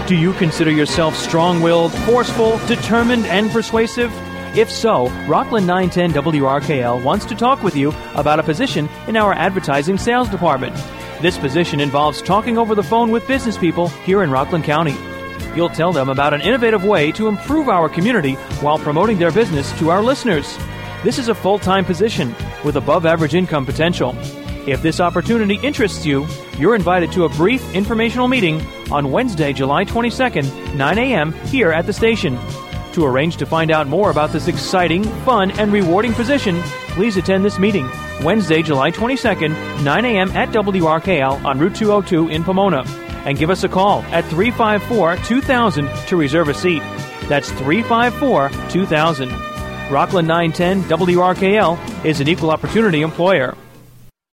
Do you consider yourself strong-willed, forceful, determined, and persuasive? If so, Rockland 910 WRKL wants to talk with you about a position in our advertising sales department. This position involves talking over the phone with business people here in Rockland County. You'll tell them about an innovative way to improve our community while promoting their business to our listeners. This is a full-time position with above-average income potential. If this opportunity interests you, you're invited to a brief informational meeting on Wednesday, July 22nd, 9 a.m. here at the station. To arrange to find out more about this exciting, fun, and rewarding position, please attend this meeting Wednesday, July 22nd, 9 a.m. at WRKL on Route 202 in Pomona. And give us a call at 354-2000 to reserve a seat. That's 354-2000. Rockland 910 WRKL is an equal opportunity employer.